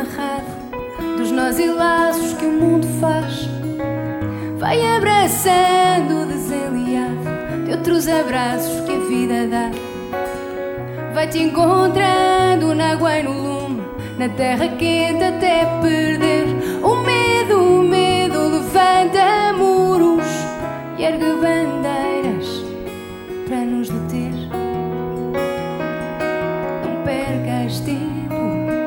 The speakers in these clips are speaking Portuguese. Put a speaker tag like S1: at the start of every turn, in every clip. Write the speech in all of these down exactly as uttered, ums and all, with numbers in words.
S1: amarrado dos nós e laços que o mundo faz. Vai abraçando o desenliado de outros abraços que a vida dá. Vai-te encontrando na água e no lume, na terra quente até perder o medo. O medo levanta muros e ergue bandeiras para nos deter. Não percas tempo,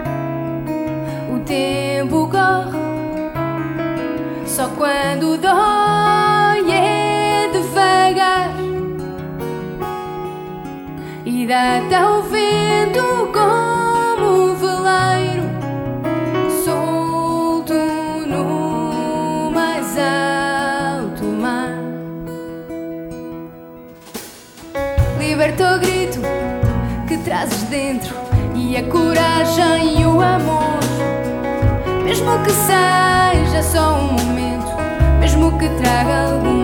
S1: o tempo corre. Só quando dói é devagar e dá-te ao vento como veleiro, solto no mais alto mar. Liberta o grito que trazes dentro e a coragem e o amor. Mesmo que seja só um momento, mesmo que traga algum